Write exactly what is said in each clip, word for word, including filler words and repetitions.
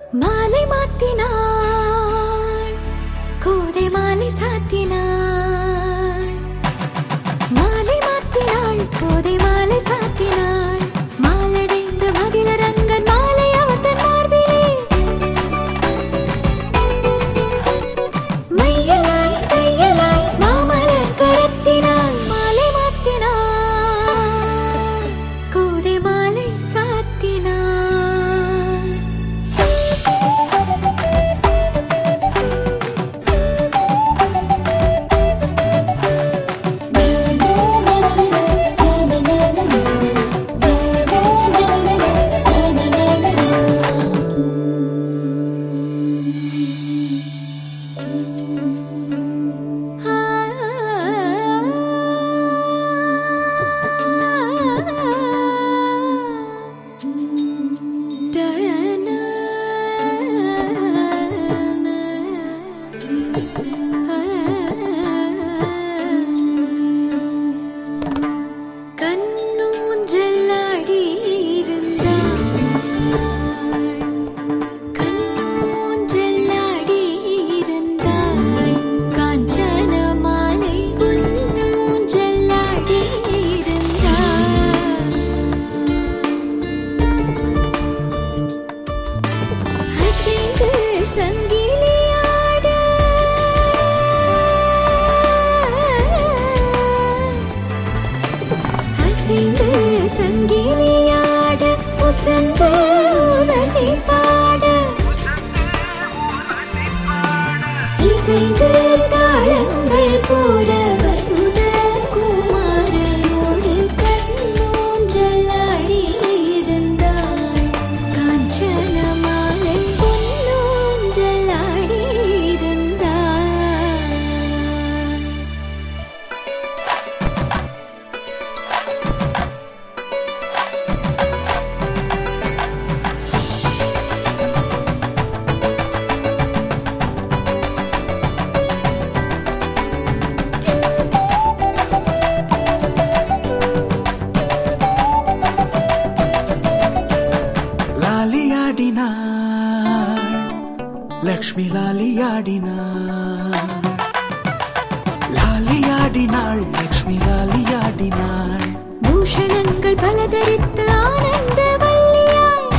மாலை மாத்தினாள் கோதை மாலை சாத்தினாள் மாலை மாத்தினாள் கோதை மாலை சாத்தினாள் மாலடைந்த மதிலரங்கன் மாலை அவர் தன் மார்பிலே மையலாய் தையலாய் மாமலர் கரத்தினாள் மாலை மாத்தினாள் கோதை மாலை சாத்தினாள். சங்கிலியாட உசந்து உரசி பாட இசைந்து தாளங்கள் போட வசுத குமாரனோடு கண்ணூஞ்சலாடி இருந்தாள் காஞ்சன மாலை பொன்னூஞ்சலாடி இருந்தாள். லக்ஷ்மி லாலியாடினாள் லாலியாடினாள் லக்ஷ்மி லாலியாடினாள் பூஷணங்கள் பல தரித்து ஆனந்த வள்ளியாய்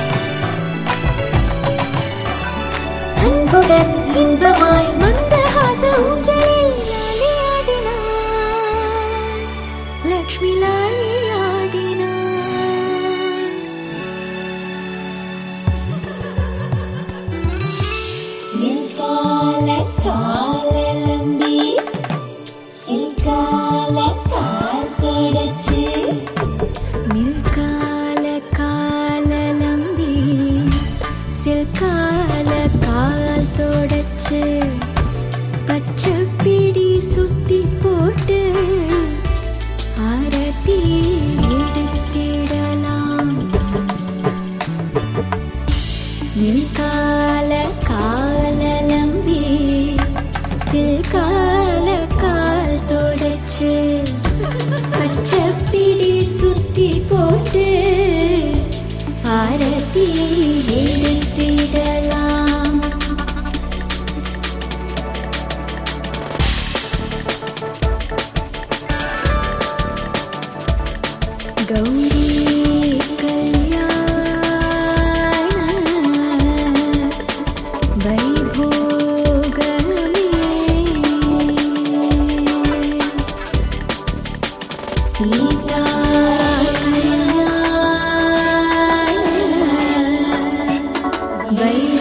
அன்புடன் இன்பமாய் மந்தஹாச ஊஞ்சலில் லாலியாடினாள் லக்ஷ்மி லாலியாடினாள். நில்கால காலலம்பி சில்கால கால் தொடச்சு நில்கால காலலம்பி சில்கால கால் தொடச்சு பச்சைப்பிடி சுத்தி போட்டு ஆரத்தி எடுத்திடலாம். நில்கால காலலம்பி சில்கால கால் தொடச்சு பச்சைப்பிடி சுத்தி போட்டு ஆரத்தி எடுத்திடலாம். கௌரி சீதா கல்யாண